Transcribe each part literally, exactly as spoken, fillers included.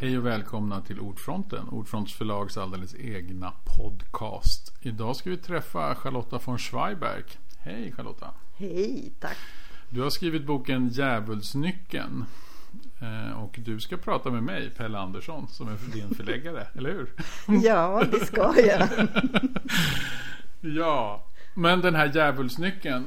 Hej och välkomna till Ordfronten, Ordfronts förlags alldeles egna podcast. Idag ska vi träffa Charlotta von Zweigbergk. Hej Charlotta. Hej, tack. Du har skrivit boken Djävulsnyckeln. Och du ska prata med mig, Pelle Andersson, som är din förläggare, eller hur? Ja, det ska jag. Ja, men den här Djävulsnyckeln,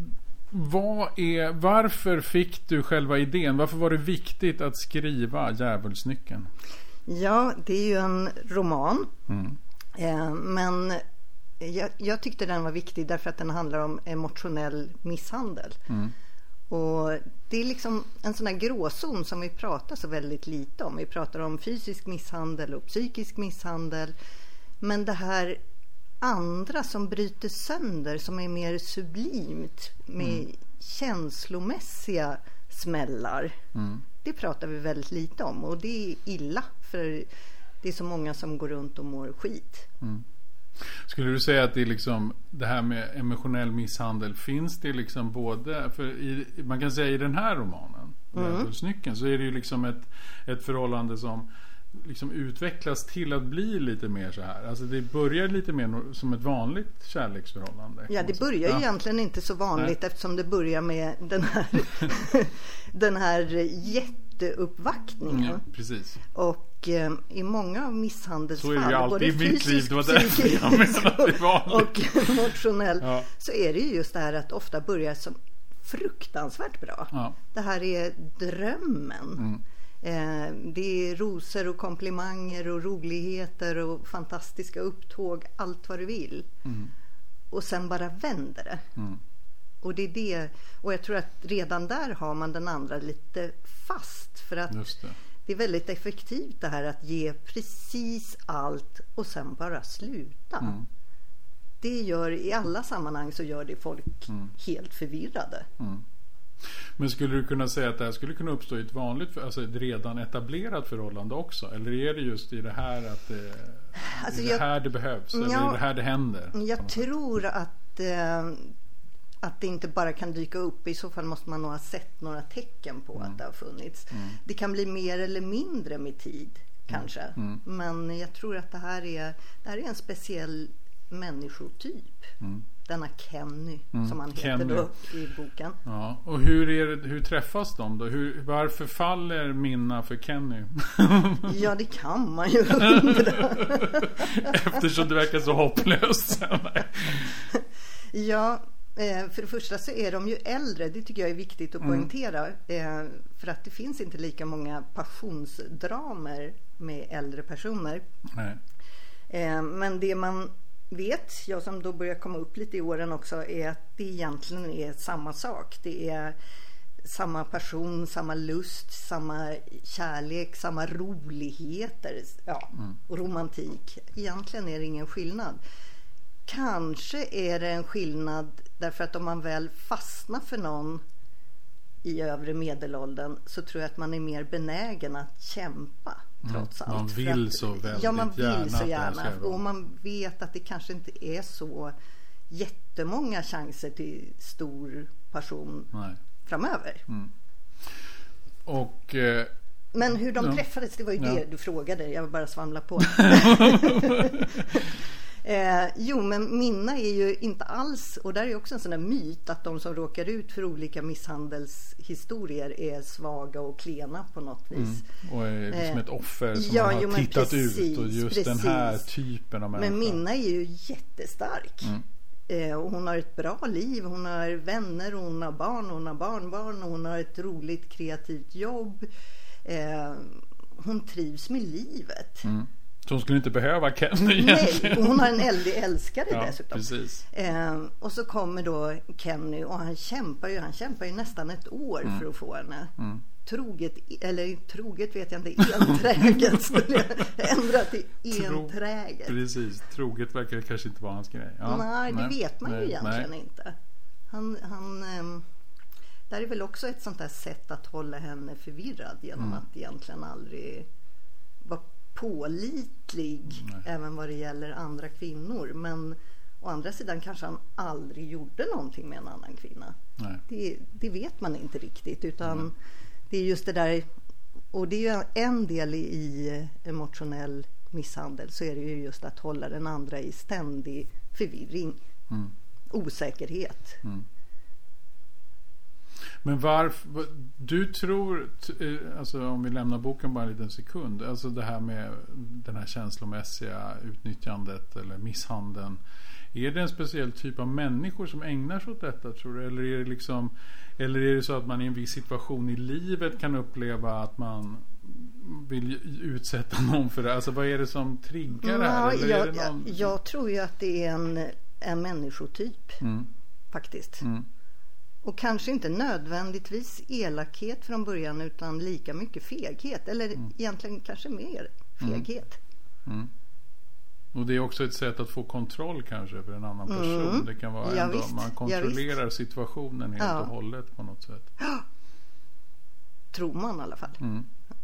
vad är, varför fick du själva idén? Varför var det viktigt att skriva Djävulsnyckeln? Ja, det är ju en roman. Mm. Eh, men jag, jag tyckte den var viktig därför att den handlar om emotionell misshandel. Mm. Och det är liksom en sån här gråzon som vi pratar så väldigt lite om. Vi pratar om fysisk misshandel och psykisk misshandel. Men det här andra som bryter sönder, som är mer sublimt med mm. känslomässiga smällar. Mm. Det pratar vi väldigt lite om, och det är illa, för det är så många som går runt och mår skit. Mm. Skulle du säga att det är liksom det här med emotionell misshandel, finns det liksom både, för i, man kan säga i den här romanen Djävulsnyckeln, så är det ju liksom ett, ett förhållande som liksom utvecklas till att bli lite mer så här. Alltså det börjar lite mer som ett vanligt kärleksförhållande. Ja, det börjar ju ja. egentligen inte så vanligt. Nej. Eftersom det börjar med den här den här jätteuppvaktningen. Ja, precis. Och eh, i många av misshandelsfall, så är det ju alltid i mitt liv, det var därför jag menade att det var vanligt. Och emotionell, ja. Så är det ju just det här att ofta börjar som fruktansvärt bra. Ja. Det här är drömmen. Mm. Eh, det är rosor och komplimanger och roligheter och fantastiska upptåg, allt vad du vill. Mm. Och sen bara vänder det. Mm. Och det är det, och jag tror att redan där har man den andra lite fast, för att Just det. det är väldigt effektivt det här att ge precis allt och sen bara sluta. Mm. Det gör, i alla sammanhang så gör det folk mm. helt förvirrade. Mm. Men skulle du kunna säga att det här skulle kunna uppstå i ett vanligt, alltså ett redan etablerat förhållande också? Eller är det just i det här att det, alltså det jag, här det behövs? Eller ja, är det här det händer? Jag tror att, eh, att det inte bara kan dyka upp. I så fall måste man nog ha sett några tecken på mm. att det har funnits. Mm. Det kan bli mer eller mindre med tid, kanske. Mm. Men jag tror att det här är, det här är en speciell människotyp. Mm. Denna Kenny, mm. som han heter då i boken. Ja. Och hur, är det, hur träffas de då? Hur, varför faller Minna för Kenny? Ja, det kan man ju undra. Eftersom det verkar så hopplöst. Ja, för det första så är de ju äldre. Det tycker jag är viktigt att poängtera. Mm. För att det finns inte lika många passionsdramer med äldre personer. Nej. Men det man vet, jag som då börjar komma upp lite i åren också, är att det egentligen är samma sak. Det är samma passion, samma lust, samma kärlek, samma roligheter, ja, mm. och romantik. Egentligen är det ingen skillnad. Kanske är det en skillnad därför att om man väl fastnar för någon i övre medelåldern, så tror jag att man är mer benägen att kämpa. Trots allt. Man vill att, så väldigt ja, man vill gärna så gärna. Och man vara. vet att det kanske inte är så jättemånga chanser till stor passion Nej. framöver. Mm. Och eh, men hur de ja. träffades, det var ju ja. det du frågade. Jag vill bara svamla på. Eh, jo, men Minna är ju inte alls, och där är också en sån där myt att de som råkar ut för olika misshandelshistorier är svaga och klena på något vis. Mm. Och är liksom ett offer som ja, har jo, tittat precis, ut, och just precis. Den här typen av människa. Men Minna är ju jättestark. Mm. Eh, och hon har ett bra liv, hon har vänner, och hon har barn, och hon har barnbarn, och hon har ett roligt kreativt jobb. Eh, hon trivs med livet. Mm. Så hon skulle inte behöva Kenny egentligen. Nej, och hon har en eldig älskare ja, dessutom. Precis. Eh, och så kommer då Kenny, och han kämpar ju, han kämpar ju nästan ett år mm. för att få henne. Mm. Troget, eller troget vet jag inte, enträget skulle jag ändra till enträget. Tro, precis, troget verkar kanske inte vara hans grej. Ja, nej, det nej, vet man nej, ju egentligen nej. inte. Han, han, eh, där är väl också ett sånt där sätt att hålla henne förvirrad genom mm. att egentligen aldrig vara pålitlig, nej. Även vad det gäller andra kvinnor. Men å andra sidan kanske han aldrig gjorde någonting med en annan kvinna. Det, det vet man inte riktigt, utan mm. det är just det där och det är ju en del i emotionell misshandel, så är det ju just att hålla den andra i ständig förvirring, mm. osäkerhet. Mm. Men varför, du tror, alltså om vi lämnar boken bara en liten sekund, alltså det här med den här känslomässiga utnyttjandet eller misshandeln, är det en speciell typ av människor som ägnar sig åt detta, tror du? Eller är det liksom, eller är det så att man i en viss situation i livet kan uppleva att man vill utsätta någon för det? Alltså vad är det som triggar det här? Ja, eller jag, är det någon... jag, jag tror ju att det är en, en människotyp, mm. faktiskt. Mm. Och kanske inte nödvändigtvis elakhet från början, utan lika mycket feghet. Eller mm. egentligen kanske mer feghet. Mm. Mm. Och det är också ett sätt att få kontroll kanske för en annan person. Mm. Det kan vara ja, ändå, visst. man kontrollerar ja, situationen helt ja. och hållet på något sätt. Tror man i alla fall. Mm.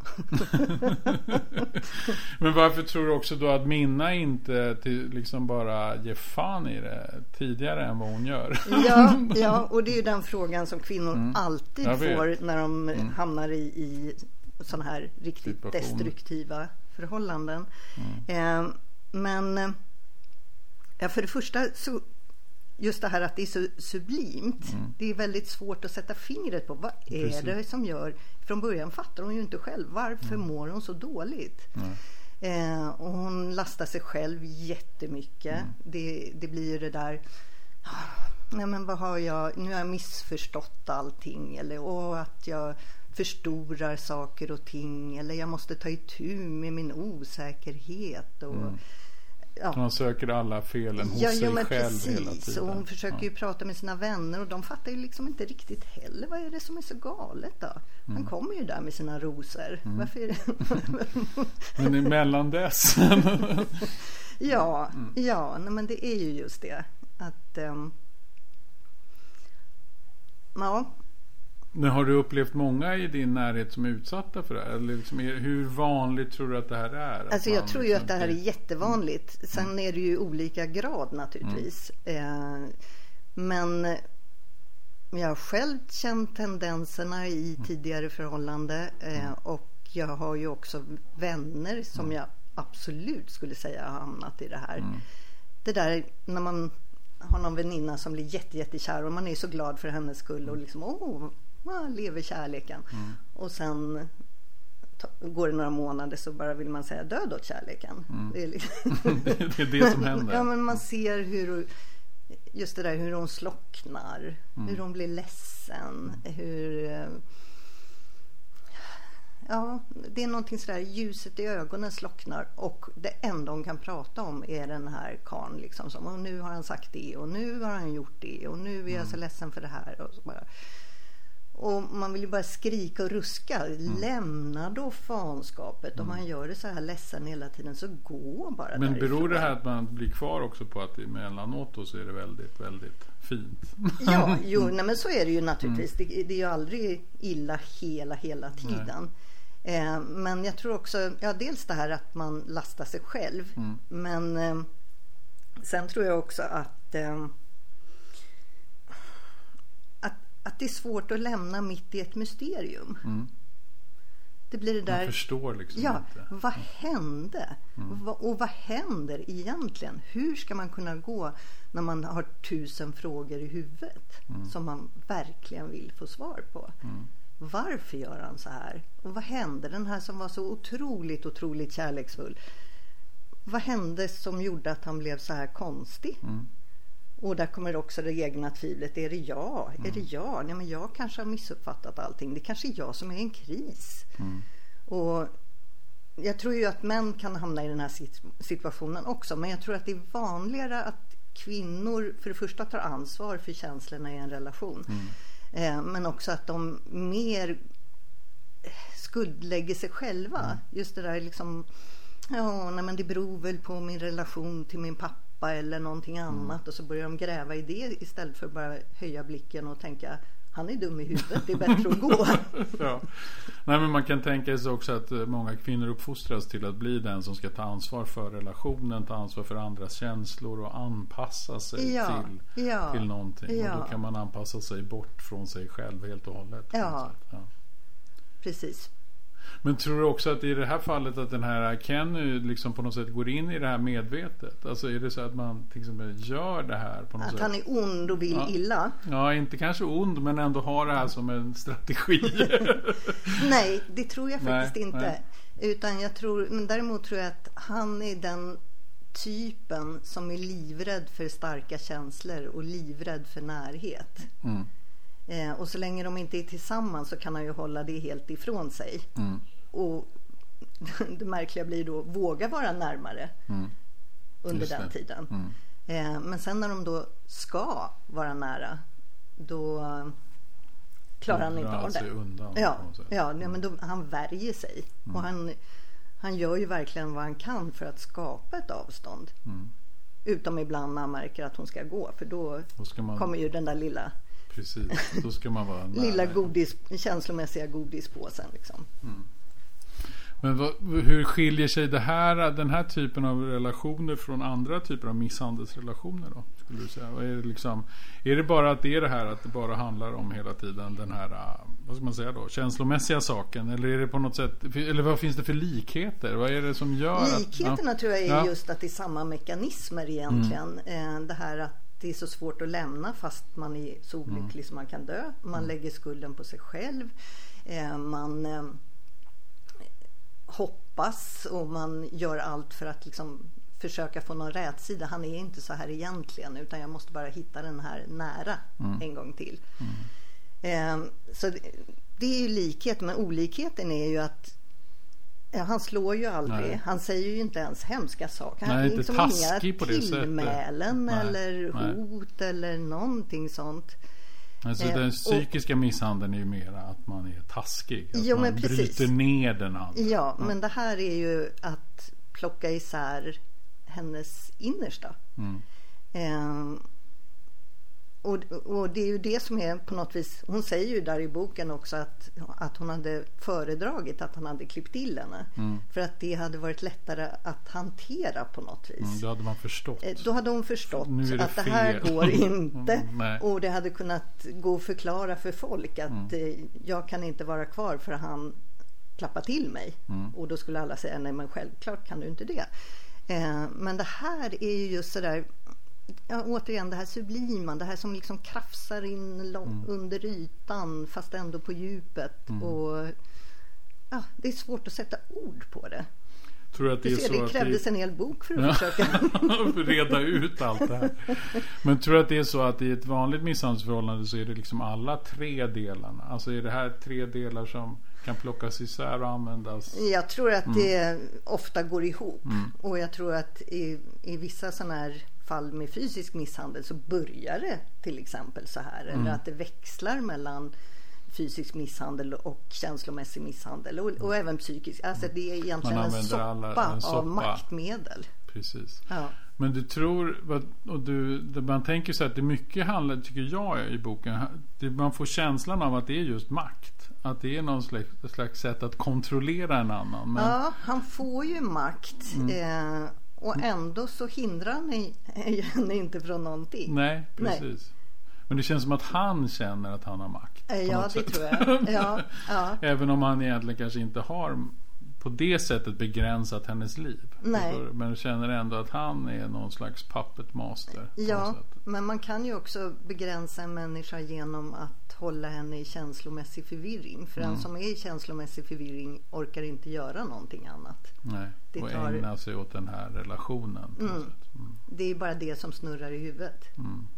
Men varför tror du också då att Minna inte till, liksom bara ger fan i det tidigare än vad hon gör? ja, ja, och det är ju den frågan som kvinnor mm. alltid får när de mm. hamnar i, i sådana här riktigt situation. Destruktiva förhållanden. Mm. Eh, men ja, för det första så just det här att det är så sublimt, mm. det är väldigt svårt att sätta fingret på vad är Precis. det som gör, från början fattar hon ju inte själv varför mm. mår hon så dåligt. Mm. Eh, och hon lastar sig själv jättemycket. Mm. Det, det blir ju det där, nej men vad har jag, nu har jag missförstått allting, eller och att jag förstorar saker och ting, eller jag måste ta itu med min osäkerhet och mm. ja. Man söker alla felen hos ja, sig ja, men själv precis. hela tiden. Och hon försöker ju ja. prata med sina vänner, och de fattar ju liksom inte riktigt heller vad är det som är så galet då. Han mm. kommer ju där med sina rosor. Mm. Varför är det? Men emellan dess. ja, mm. ja nej, men det är ju just det att um, ja. Men har du upplevt många i din närhet som är utsatta för det här? Eller liksom, hur vanligt tror du att det här är? Alltså jag tror ju liksom att det här är jättevanligt. Sen mm. är det ju olika grad naturligtvis. Mm. Eh, men jag har själv känt tendenserna i mm. tidigare förhållande. Eh, mm. Och jag har ju också vänner som mm. jag absolut skulle säga har hamnat i det här. Mm. Det där när man har någon väninna som blir jätte, jättekär och man är så glad för hennes skull och liksom, åh, man lever kärleken. Mm. Och sen ta, går det några månader så bara vill man säga död åt kärleken. Mm. Det, är liksom det är det som händer. Ja, men man ser hur, just det där hur hon slocknar, mm. hur hon blir ledsen, hur ja, det är någonting sådär, ljuset i ögonen slocknar och det enda hon kan prata om är den här karn liksom, som, och nu har han sagt det och nu har han gjort det och nu är jag så ledsen för det här och så bara. Och man vill ju bara skrika och ruska. Mm. Lämna då fanskapet. Mm. Om man gör det så här ledsen hela tiden, så gå bara. Men därifrån. Beror det här att man blir kvar också på att emellanåt då så är det väldigt, väldigt fint? Ja, jo, nej, men så är det ju naturligtvis. Mm. Det, det är ju aldrig illa hela, hela tiden. Eh, men jag tror också, ja, dels det här att man lastar sig själv. Mm. Men eh, sen tror jag också att eh, att det är svårt att lämna mitt i ett mysterium. Mm. Det blir det där. Man förstår liksom ja, inte. Vad hände? Mm. Och vad händer egentligen? Hur ska man kunna gå när man har tusen frågor i huvudet mm. som man verkligen vill få svar på? Mm. Varför gör han så här? Och vad hände? Den här som var så otroligt, otroligt kärleksfull. Vad hände som gjorde att han blev så här konstig? Mm. Och där kommer också det egna tvivlet. Är det jag? Mm. Är det jag? Nej, men jag kanske har missuppfattat allting. Det kanske är jag som är i en kris. Mm. Och jag tror ju att män kan hamna i den här situationen också. Men jag tror att det är vanligare att kvinnor för det första tar ansvar för känslorna i en relation. Mm. Eh, men också att de mer skuldlägger sig själva. Mm. Just det där liksom, ja, nej, men det beror väl på min relation till min pappa eller någonting annat. Mm. Och så börjar de gräva i det istället för att bara höja blicken och tänka, han är dum i huvudet, det är bättre att gå. Ja. Nej, men man kan tänka sig också att många kvinnor uppfostras till att bli den som ska ta ansvar för relationen, ta ansvar för andras känslor och anpassa sig ja. till, ja. till någonting. Ja. Och då kan man anpassa sig bort från sig själv helt och hållet. Ja, ja. Precis. Men tror du också att i det här fallet att den här Kenny liksom på något sätt går in i det här medvetet? Alltså är det så att man till exempel gör det här på något att sätt? Att han är ond och vill ja. illa? Ja, inte kanske ond, men ändå har det här som en strategi. Nej, det tror jag faktiskt nej, inte. Nej. Utan jag tror, men däremot tror jag att han är den typen som är livrädd för starka känslor och livrädd för närhet. Mm. Eh, och så länge de inte är tillsammans så kan han ju hålla det helt ifrån sig. Mm. Och det märkliga blir då våga vara närmare mm. under Just den det. tiden. Mm. Eh, men sen när de då ska vara nära, då klarar han inte av det. Undan, ja, ja, ja, men då, han värjer sig. Mm. Och han, han gör ju verkligen vad han kan för att skapa ett avstånd. Mm. Utom ibland när han märker att hon ska gå. För då, då ska man... kommer ju den där lilla Precis, då ska man vara lilla godis, känslomässiga godispåsen liksom. Mm. Men vad, hur skiljer sig det här, den här typen av relationer från andra typer av misshandelsrelationer då, skulle du säga? Är det, liksom, är det bara att det är det här att det bara handlar om hela tiden den här, vad ska man säga då, känslomässiga saken? Eller är det på något sätt, eller vad finns det för likheter? Vad är det som gör Likheterna att, tror jag är ja. just att det är samma mekanismer egentligen. Mm. Det här att det är så svårt att lämna fast man är så olycklig mm. som man kan dö. Man mm. lägger skulden på sig själv. Man eh, hoppas och man gör allt för att liksom försöka få någon rätsida. Han är inte så här egentligen, utan jag måste bara hitta den här nära mm. en gång till. Mm. Eh, så det, det är ju likhet, men olikheten är ju att ja, han slår ju aldrig. Nej. Han säger ju inte ens hemska saker. Han har liksom inga tillmälen eller nej. hot eller någonting sånt. Alltså eh, den psykiska och, misshandeln är ju mer att man är taskig. Att jo, man men bryter precis. ner den andra. Ja, mm. men det här är ju att plocka isär hennes innersta. Mm. Eh, Och, och det är ju det som är på något vis, hon säger ju där i boken också att, att hon hade föredragit att han hade klippt till henne. Mm. För att det hade varit lättare att hantera på något vis. Mm, då hade man förstått. Då hade hon förstått det att fel. det här går inte. mm, och det hade kunnat gå och förklara för folk att mm. jag kan inte vara kvar för han klappar till mig. Mm. Och då skulle alla säga nej, men självklart kan du inte det. Eh, men det här är ju just sådär, ja, återigen det här sublima, det här som liksom krafsar in lång, mm. under ytan fast ändå på djupet. Mm. Och ja, det är svårt att sätta ord på det. Tror att det, är ser, så det att krävdes det... en hel bok för att ja. försöka reda ut allt det här. Men tror du att det är så att i ett vanligt misshandelsförhållande så är det liksom alla tre delarna? Alltså är det här tre delar som kan plockas isär och användas? Jag tror att mm. det ofta går ihop. Mm. Och jag tror att i, i vissa sådana här fall med fysisk misshandel så börjar det till exempel så här. Mm. Eller att det växlar mellan fysisk misshandel och känslomässig misshandel. Och, och även psykisk. Alltså det är egentligen en soppa, alla, en soppa av maktmedel. Precis. Ja. Men du tror, och du, man tänker så att det mycket handlar, tycker jag i boken, det, man får känslan av att det är just makt. Att det är någon slags, slags sätt att kontrollera en annan. Men... Ja, han får ju makt. Mm. Eh, och ändå så hindrar han henne inte från någonting. Nej, precis. Nej. Men det känns som att han känner att han har makt. Ja, det sätt. tror jag. Ja, ja. Även om han egentligen kanske inte har på det sättet begränsat hennes liv. Nej. Men känner ändå att han är någon slags puppet master. Ja, men man kan ju också begränsa en människa genom att hålla henne i känslomässig förvirring. För mm. den som är i känslomässig förvirring orkar inte göra någonting annat. Nej, det och tar... ägna sig åt den här relationen. På mm. sätt. Mm. Det är bara det som snurrar i huvudet. Mm.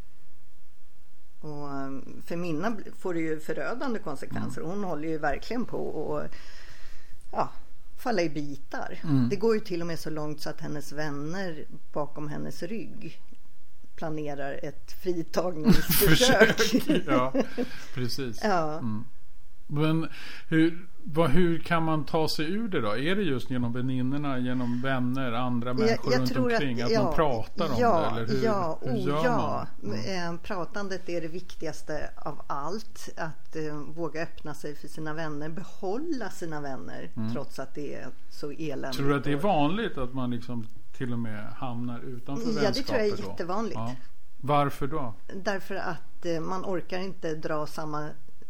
Och för Minna får det ju förödande konsekvenser. Mm. Hon håller ju verkligen på att ja, falla i bitar. Mm. Det går ju till och med så långt så att hennes vänner bakom hennes rygg planerar ett fritagningsförsök. Ja, precis. Ja. Mm. Men hur, vad, hur kan man ta sig ur det då? Är det just genom väninnorna, genom vänner, andra människor jag, jag runt omkring? Att, att ja, man pratar om ja, det? Eller hur, ja, hur oh, gör ja. man? Mm. Pratandet är det viktigaste av allt. Att uh, våga öppna sig för sina vänner. Behålla sina vänner mm. trots att det är så eländigt. Tror du att det är vanligt att man liksom till och med hamnar utanför vänskaper? Ja, det tror jag är jättevanligt. Ja. Varför då? Därför att uh, man orkar inte dra samma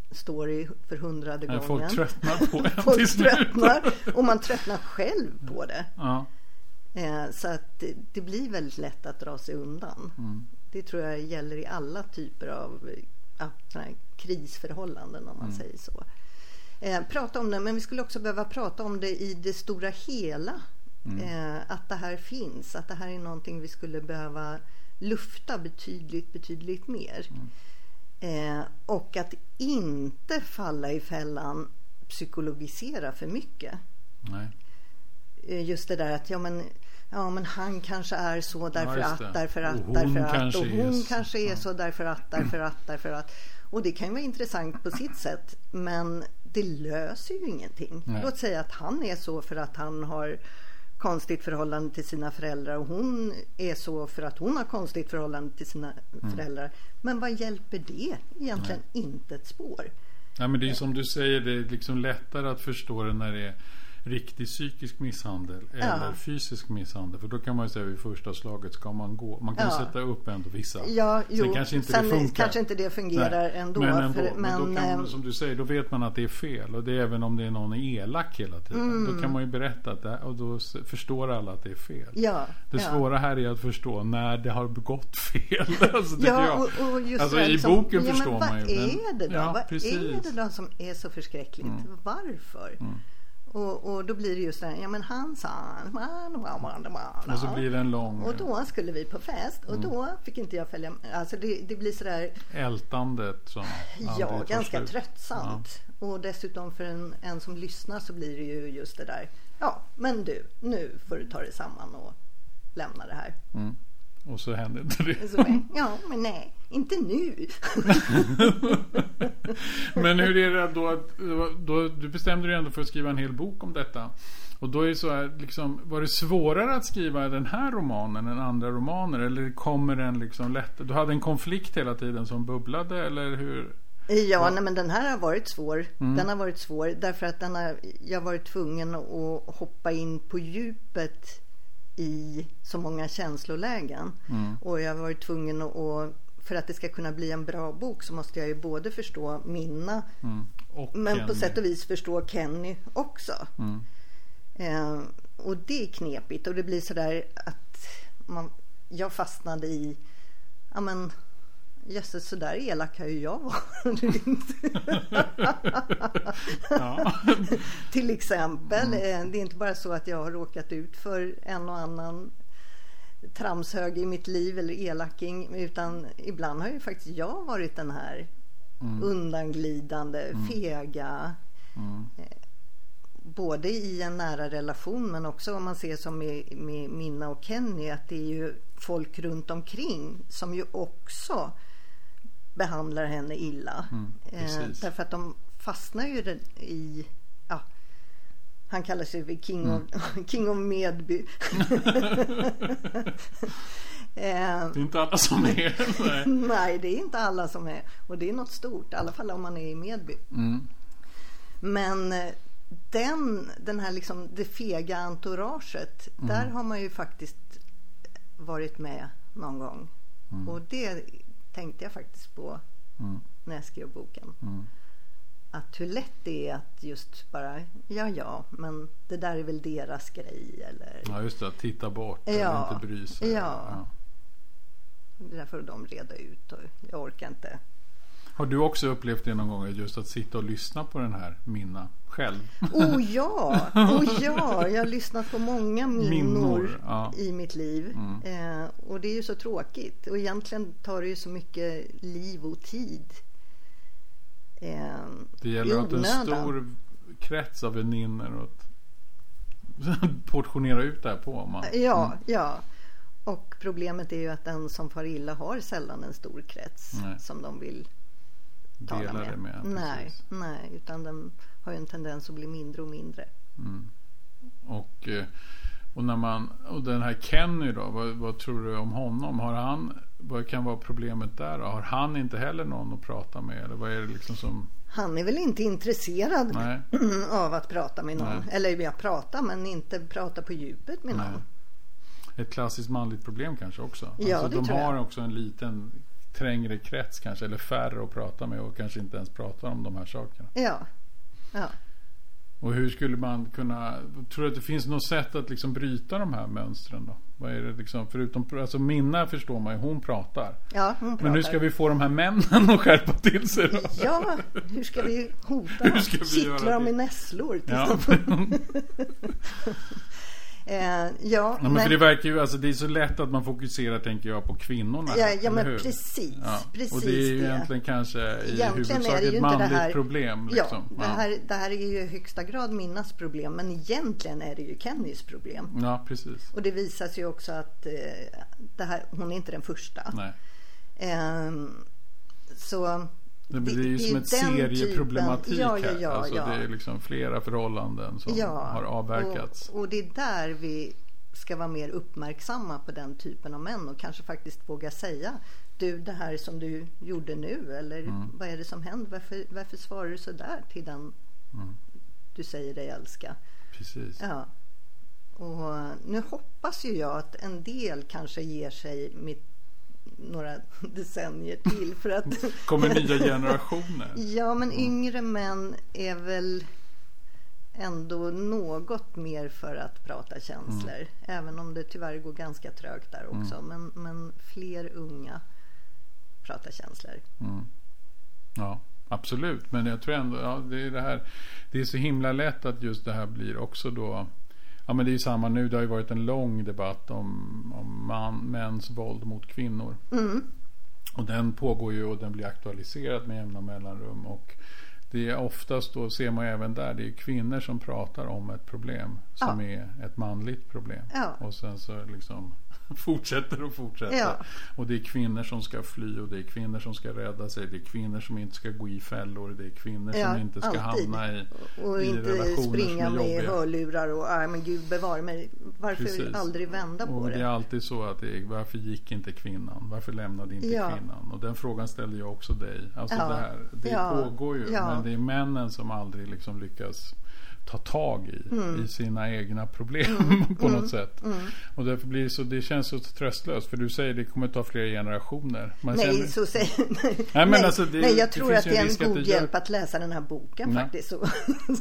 story för hundrade gången. Folk tröttnar på det. Folk tröttnar och man tröttnar själv på det. Ja. Eh, så att det, det blir väldigt lätt att dra sig undan. Mm. Det tror jag gäller i alla typer av ja, såna här krisförhållanden om man mm. säger så. Eh, prata om det, men vi skulle också behöva prata om det i det stora hela. Mm. Eh, att det här finns, att det här är någonting vi skulle behöva lufta betydligt, betydligt mer. Mm. Eh, och att inte falla i fällan psykologisera för mycket. Nej. Eh, just det där att ja men, ja men han kanske är så därför ja, att, därför att, och därför att kanske och hon är kanske är ja. så därför att, därför att, därför att. Och det kan ju vara intressant på sitt sätt, men det löser ju ingenting. Nej. Låt säga att han är så för att han har konstigt förhållande till sina föräldrar och hon är så för att hon har konstigt förhållande till sina mm. föräldrar. Men vad hjälper det? Egentligen Nej. Inte ett spår. Ja, men det är som du säger, det är liksom lättare att förstå det när det är riktig psykisk misshandel eller ja. fysisk misshandel, för då kan man ju säga vid första slaget ska man gå, man kan ja. sätta upp ändå vissa ja, jo. sen kanske inte sen det funkar kanske inte det fungerar Nej. ändå, men, ändå för, men, men då kan man, äm... som du säger, då vet man att det är fel, och det är även om det är någon elak hela tiden mm. då kan man ju berätta att det, och då förstår alla att det är fel. Ja, det ja. svåra här är att förstå när det har begått fel. Alltså, ja, jag. Och, och just alltså, det, i liksom, boken ja, förstår men man ju. Vad är det då? Ja, vad precis. är det då som är så förskräckligt? Mm. Varför? Mm. Och, och då blir det just det här, ja men han sa och så blir det en lång och då skulle vi på fest och mm. då fick inte jag följa, alltså det, det blir sådär ältandet som ja, ganska slut. Tröttsamt ja. Och dessutom för en, en som lyssnar så blir det ju just det där, ja men du, nu får du ta dig samman och lämna det här mm. och så händer inte det så, ja men nej, inte nu. Men hur är det då, då du bestämde dig ändå för att skriva en hel bok om detta, och då är det så här, liksom, var det svårare att skriva den här romanen än andra romaner, eller kommer den liksom lätt, du hade en konflikt hela tiden som bubblade, eller hur? Ja, ja. Nej, men den här har varit svår. Mm. Den har varit svår därför att den har, jag har varit tvungen att hoppa in på djupet i så många känslolägen. Mm. Och jag har varit tvungen att, för att det ska kunna bli en bra bok så måste jag ju både förstå Minna mm. och men Kenny. På sätt och vis förstå Kenny också. Mm. Eh, och det är knepigt och det blir sådär att man, jag fastnade i ja men jösses, så där elak har ju jag varit. Ja. Till exempel, mm. det är inte bara så att jag har råkat ut för en och annan tramshög i mitt liv eller elaking, utan ibland har ju faktiskt jag varit den här mm. undanglidande, mm. fega mm. Eh, både i en nära relation men också om man ser som med, med Minna och Kenny, att det är ju folk runt omkring som ju också behandlar henne illa. Mm, eh, därför att de fastnar ju i ja, han kallar sig för King, mm. of, King of Medby. eh, det är inte alla som är. Nej. Nej, det är inte alla som är. Och det är något stort, i alla fall om man är i Medby. Mm. Men den, den här liksom det fega entouraget, mm. där har man ju faktiskt varit med någon gång. Mm. Och det tänkte jag faktiskt på mm. när jag skrev boken. Mm. Att hur lätt det är att just bara, ja ja, men det där är väl deras grej. Eller... Ja just det, titta bort ja, eller inte bry sig. Ja. ja. Det där får de reda ut och jag orkar inte. Har du också upplevt det någon gång, just att sitta och lyssna på den här Minna själv? Oh ja, oh ja, jag har lyssnat på många minnor, minnor ja. i mitt liv. Mm. Eh, och det är ju så tråkigt. Och egentligen tar det ju så mycket liv och tid. Eh, det gäller att en stor krets av väninnor och portionera ut det här på. Man. Ja, mm. ja. Och problemet är ju att den som far illa har sällan en stor krets nej. Som de vill tala Delar med. Det med nej, nej, utan den har ju en tendens att bli mindre och mindre. Mm. Och, och när man och den här Kenny då, vad, vad tror du om honom? Har han, vad kan vara problemet där då? Har han inte heller någon att prata med? Eller vad är det liksom som... Han är väl inte intresserad nej. Av att prata med någon. Nej. Eller jag pratar men inte prata på djupet med nej. Någon. Ett klassiskt manligt problem kanske också. Ja, alltså, det de tror har jag. Också en liten trängre krets kanske, eller färre att prata med och kanske inte ens pratar om de här sakerna. Ja, ja. Och hur skulle man kunna, tror du att det finns något sätt att liksom bryta de här mönstren då? Vad är det liksom, förutom, alltså Minna förstår man ju, hon pratar. Ja, hon pratar. Men hur ska vi få de här männen att skärpa till sig då? Ja, hur ska vi hota hur dem? ska vi Kittla dem i nässlor till ja. Eh, ja, ja, men, men för det verkar ju, alltså det är så lätt att man fokuserar, tänker jag, på kvinnorna. Ja, ja men precis, ja. precis. Och det är ju det. egentligen kanske i egentligen huvudsak ett manligt här, problem. Liksom. Ja, det här, det här är ju i högsta grad Minnas problem, men egentligen är det ju Kennys problem. Ja, precis. Och det visar sig också att eh, det här, hon är inte den första. Nej. Eh, så... Det, det är ju det som ett serieproblematik ja, ja, ja, alltså ja. Det är liksom flera förhållanden som ja, har avverkats. Och, och det är där vi ska vara mer uppmärksamma på den typen av män och kanske faktiskt våga säga, du, det här som du gjorde nu, eller mm. vad är det som händer? Varför, varför svarar du så där till den mm. du säger dig älska? Precis. Ja. Och nu hoppas ju jag att en del kanske ger sig mitt några decennier till för att kommer nya generationer. Ja, men yngre män är väl ändå något mer för att prata känslor, mm. även om det tyvärr går ganska trögt där också, mm. men, men fler unga pratar känslor. Mm. Ja, absolut, men jag tror ändå ja, det är det här, det är så himla lätt att just det här blir också då. Ja, men det är ju samma nu. Det har ju varit en lång debatt om, om man, mäns våld mot kvinnor. Mm. Och den pågår ju och den blir aktualiserad med jämna mellanrum. Och det är oftast då, ser man ju även där, det är kvinnor som pratar om ett problem som ja. är ett manligt problem. Ja. Och sen så liksom fortsätter och fortsätter. Ja. Och det är kvinnor som ska fly och det är kvinnor som ska rädda sig. Det är kvinnor som inte ska gå i fällor. Det är kvinnor ja, som inte ska alltid. hamna i, och i inte relationer springa som är med hörlurar och nej men gud bevara mig. Varför Precis. aldrig vända på och det? Det är alltid så att det är, varför gick inte kvinnan? Varför lämnade inte ja. kvinnan? Och den frågan ställer jag också dig. Alltså ja. det här, det ja. pågår ju. Ja. Men det är männen som aldrig liksom lyckas ta tag i, mm. i sina egna problem mm. på mm. något sätt. Mm. Och därför blir det så, det känns så tröstlöst, för du säger det kommer ta flera generationer. Man nej, känner... så säger nej. Nej, men alltså det, nej, jag tror det att det är en god att hjälp gör... att läsa den här boken nej. faktiskt. Så.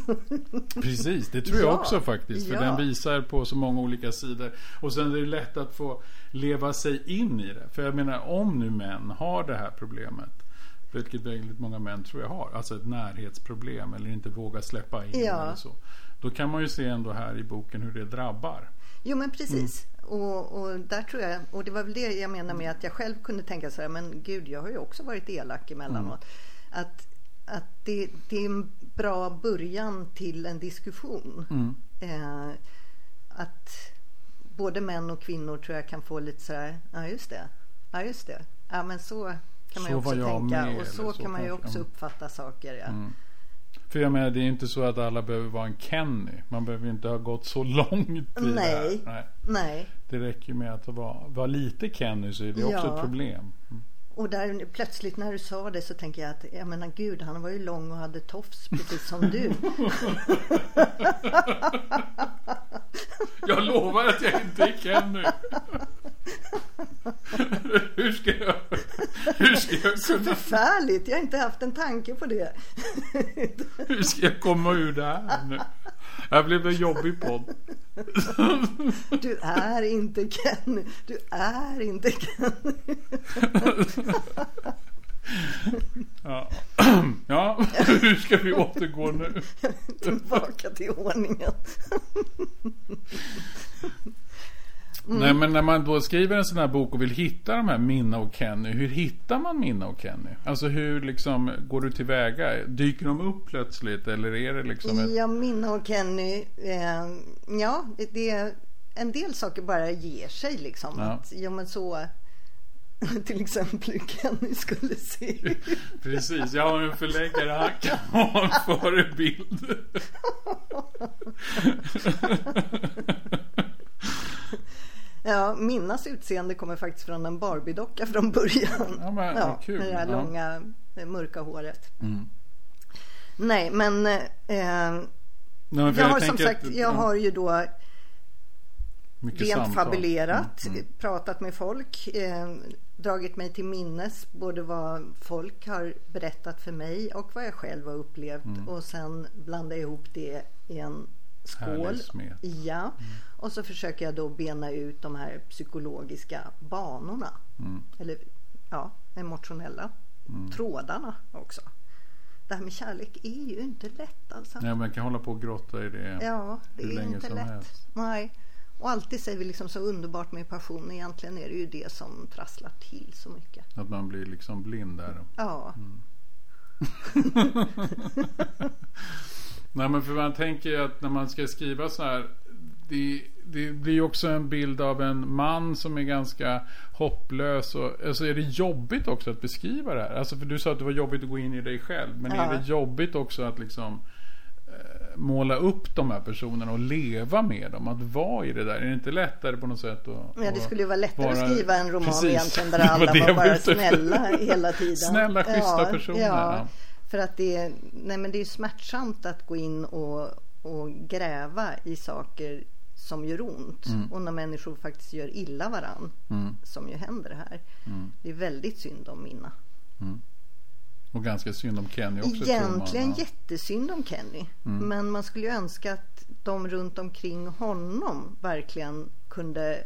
Precis, det tror ja. jag också faktiskt. För ja. den visar på så många olika sidor. Och sen är det lätt att få leva sig in i det. För jag menar, om nu män har det här problemet, vilket väldigt många män tror jag har, alltså ett närhetsproblem eller inte våga släppa in ja. eller så. Då kan man ju se ändå här i boken hur det drabbar. Jo, men precis. Mm. Och, och där tror jag, och det var väl det jag menar med att jag själv kunde tänka så här, men gud, jag har ju också varit elak emellanåt. Mm. Att, att det, det är en bra början till en diskussion. Mm. Eh, att både män och kvinnor tror jag kan få lite så här, ja just det, ja just det. Ja, men så kan man ju också tänka med, och så, så kan man ju också uppfatta saker. Ja. Mm. För jag menar, det är inte så att alla behöver vara en Kenny. Man behöver inte ha gått så långt i nej, det här. Nej. Nej. Det räcker med att vara, vara lite Kenny, så är det ja. också ett problem. Mm. Och där plötsligt när du sa det så tänker jag att, jag menar gud, han var ju lång och hade tofs precis som du. Jag lovar att jag inte är Kenny. Hur ska jag hur ska jag kunna... Så förfärligt, jag har inte haft en tanke på det. Hur ska jag komma ur det här nu? Jag blev en jobbig podd. Du är inte Kenny. Du är inte Kenny. Ja. Ja, hur ska vi återgå nu? Tillbaka till ordningen. Mm. Nej, men när man då skriver en sån här bok och vill hitta de här Minna och Kenny, hur hittar man Minna och Kenny? Alltså hur liksom går du tillväga? Dyker de upp plötsligt eller är det liksom ett... Ja, Minna och Kenny, eh, ja, det är en del saker bara ger sig liksom. Ja. Att, ja, men så till exempel hur Kenny skulle se ut. Precis, jag har en förläggare, han kan ha en förebild. Ja, Minnas utseende kommer faktiskt från en Barbie-docka från början. Ja, men, ja, kul. Med det här ja. långa, mörka håret. Mm. Nej, men, eh, Nej, men jag, jag har som sagt, att, jag ja. har ju då Mycket rent samtal. fabulerat, mm, mm. pratat med folk, eh, dragit mig till minnes både vad folk har berättat för mig och vad jag själv har upplevt. Mm. Och sen blanda ihop det i en skål. Ja. Mm. Och så försöker jag då bena ut de här psykologiska banorna. Mm. Eller ja, emotionella mm. trådarna också. Det här med kärlek är ju inte lätt alltså. Ja, man kan hålla på och grotta i det. Ja, det är inte lätt. Helst. Nej. Och alltid säger vi liksom så underbart med passion. Egentligen är det ju det som trasslar till så mycket. Att man blir liksom blind där. Ja. Mm. Nej, men för man tänker att när man ska skriva så här, det, det blir också en bild av en man som är ganska hopplös. Och, alltså är det jobbigt också att beskriva det här? Alltså för du sa att det var jobbigt att gå in i dig själv. Men ja. Är det jobbigt också att liksom eh, måla upp de här personerna och leva med dem? Att vara i det där? Är det inte lättare på något sätt? Att, ja, det skulle ju vara lättare vara, att skriva en roman precis, egentligen där alla var, var bara snälla hela tiden. Snälla, schyssta ja, personer. Ja. För att det är, nej men det är smärtsamt att gå in och, och gräva i saker som gör ont. Mm. Och när människor faktiskt gör illa varann. Mm. Som ju händer här. Mm. Det är väldigt synd om Minna. Mm. Och ganska synd om Kenny också. Egentligen jättesynd om Kenny. Mm. Men man skulle ju önska att de runt omkring honom verkligen kunde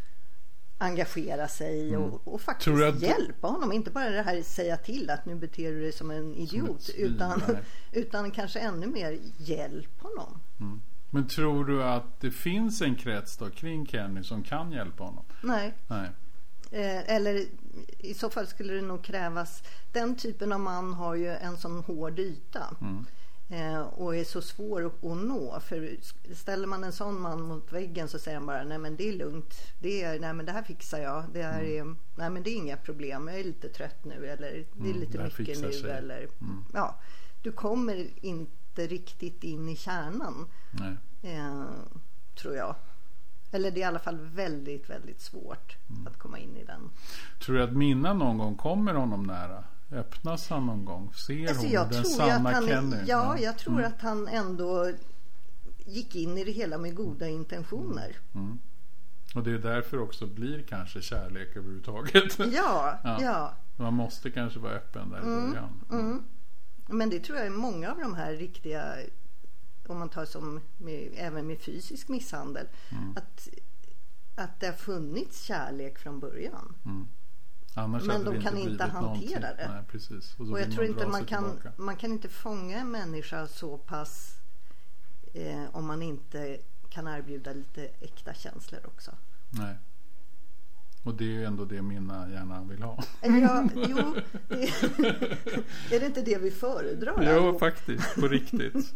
engagera sig mm. och, och faktiskt att... hjälpa honom. Inte bara det här säga till att nu beter du dig som en idiot. Som utan, utan kanske ännu mer hjälp honom. Mm. Men tror du att det finns en krets då kring Kenny som kan hjälpa honom? Nej. Nej. Eh, eller i så fall skulle det nog krävas. Den typen av man har ju en sån hård yta. Mm. Eh, och är så svår att, att nå. För ställer man en sån man mot väggen så säger han bara nej men det är lugnt. Det är, nej men det här fixar jag. Det här är, mm. nej men det är inga problem. Jag är lite trött nu. Eller det är mm, lite mycket nu. Sig. Eller, mm. ja, du kommer inte riktigt in i kärnan. Nej. Eh, tror jag. Eller det är i alla fall väldigt, väldigt svårt mm. att komma in i den. Tror du att Minna någon gång kommer honom nära? Öppnas han någon gång? Ser alltså, hon den sanna han, Kenny? Ja, ja, jag tror mm. att han ändå gick in i det hela med goda intentioner. Mm. Mm. Och det är därför också blir kanske kärlek överhuvudtaget. Ja, ja. ja. Man måste kanske vara öppen där i mm. början. Mm. Mm. Men det tror jag är många av de här riktiga, om man tar som med, även med fysisk misshandel, mm. att, att det har funnits kärlek från början. Mm. Annars men de inte kan inte hantera någonting. Det. Nej, precis. Och, och jag tror inte man kan, man kan inte fånga en människa så pass eh, om man inte kan erbjuda lite äkta känslor också. Nej. Och det är ju ändå det Minna gärna vill ha. Ja, jo, det, är det inte det vi föredrar? Jo, faktiskt, på riktigt.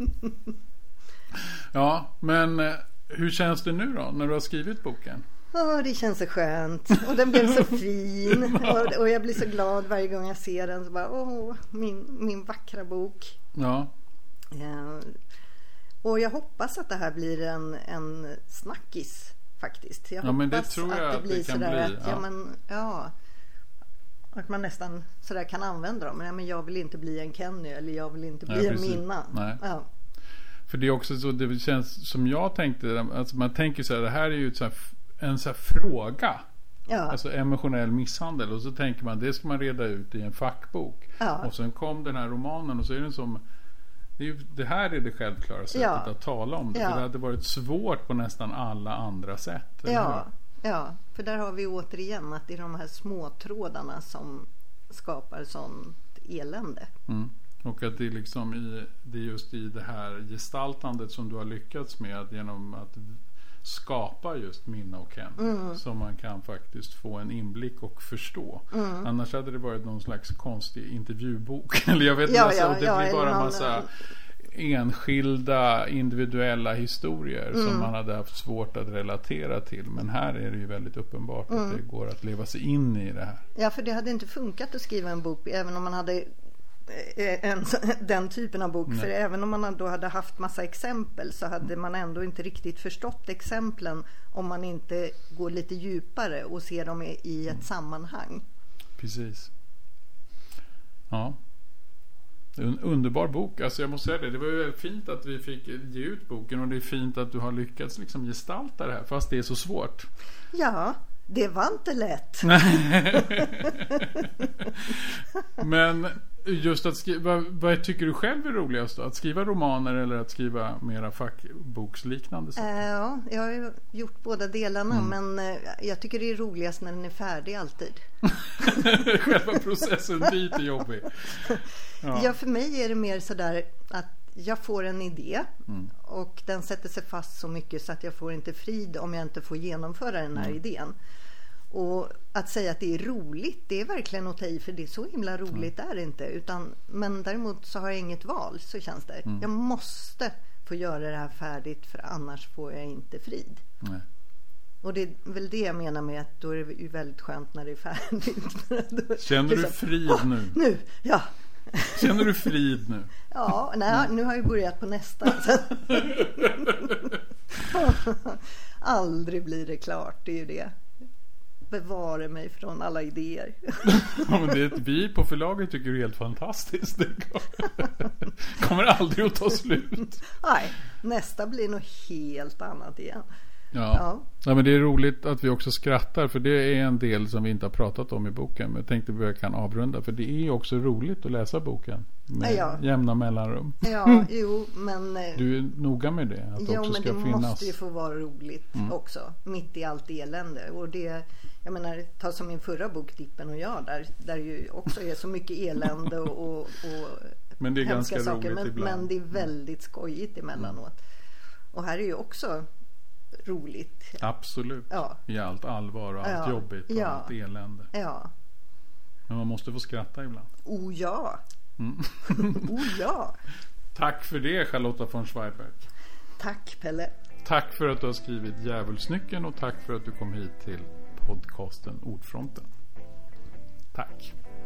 Ja, men hur känns det nu då när du har skrivit boken? Ja, oh, det känns så skönt. Och den blev så fin. Och, och jag blir så glad varje gång jag ser den. Så bara, åh, min, min vackra bok. Ja. ja. Och jag hoppas att det här blir en, en snackis faktiskt. Jag ja, men det tror jag att det, att blir det kan bli. Att, ja. Ja, men, ja, att man nästan sådär kan använda dem. Ja, men jag vill inte bli en Kenny eller jag vill inte bli Nej, en precis. Minna. Nej. Ja. För det är också så, det känns som jag tänkte, alltså man tänker så här, det här är ju så här, en så här fråga. Ja. Alltså emotionell misshandel. Och så tänker man, det ska man reda ut i en fackbok. Ja. Och sen kom den här romanen och så är den som, det, är ju, det här är det självklara sättet ja. Att tala om det. Ja. För det hade varit svårt på nästan alla andra sätt. Ja. ja, för där har vi återigen att det är de här små trådarna som skapar sånt elände. Mm. Och att det är liksom i, det är just i det här gestaltandet som du har lyckats med genom att skapa just Minna och Ken mm. som man kan faktiskt få en inblick och förstå. Mm. Annars hade det varit någon slags konstig intervjubok. Eller jag vet inte, ja, ja, och det ja, blir bara en massa enskilda individuella historier mm. som man hade haft svårt att relatera till. Men här är det ju väldigt uppenbart mm. att det går att leva sig in i det här. Ja, för det hade inte funkat att skriva en bok även om man hade en, den typen av bok. Nej. För även om man då hade haft massa exempel så hade man ändå inte riktigt förstått exemplen om man inte går lite djupare och ser dem i, i ett mm. sammanhang. Precis. Ja. En underbar bok. Alltså jag måste säga det. Det var ju väldigt fint att vi fick ge ut boken och det är fint att du har lyckats liksom gestalta det här fast det är så svårt. Ja. Det var inte lätt. Men just att skriva, vad, vad tycker du själv är roligast då? Att skriva romaner eller att skriva mera fackboksliknande saker? Uh, ja, jag har ju gjort båda delarna, mm. men uh, jag tycker det är roligast när den är färdig alltid. Själva processen dit är jobbig. Ja. Ja, för mig är det mer sådär att jag får en idé mm. och den sätter sig fast så mycket så att jag får inte frid om jag inte får genomföra den här mm. idén. Och att säga att det är roligt, det är verkligen att ta i, för det är så himla roligt mm. är det inte. Utan, men däremot så har jag inget val, så känns det. Mm. Jag måste få göra det här färdigt, för annars får jag inte frid. Nej. Och det är väl det jag menar med att då är det ju väldigt skönt när det är färdigt. Känner du liksom, frid nu? Oh, nu, ja. Känner du frid nu? Ja, nej, nu har jag börjat på nästa. Aldrig blir det klart, det är ju det. Bevara mig från alla idéer. Ja, men det är ett, vi på förlaget tycker det är helt fantastiskt. Det kommer aldrig att ta slut. Nej, nästa blir något helt annat igen. Ja. Ja. Ja, men det är roligt att vi också skrattar, för det är en del som vi inte har pratat om i boken, men jag tänkte att vi kan avrunda, för det är också roligt att läsa boken med ja. jämna mellanrum. Ja, jo, men du är noga med det, att det jo, också men ska det finnas. Måste ju få vara roligt mm. också, mitt i allt elände. Och det, jag menar, ta som min förra bok Dippen och jag, där, där ju också är så mycket elände och, och, och men det är ganska saker, roligt men, ibland. Men det är väldigt skojigt emellanåt. Mm. Och här är ju också roligt. Absolut. Ja. I allt allvar och allt ja. jobbigt och ja. allt elände. Ja. Men man måste få skratta ibland. Oh ja. Mm. oh ja. Tack för det, Charlotta von Zweigbergk. Tack, Pelle. Tack för att du har skrivit Djävulsnyckeln, och tack för att du kom hit till podcasten Ordfronten. Tack.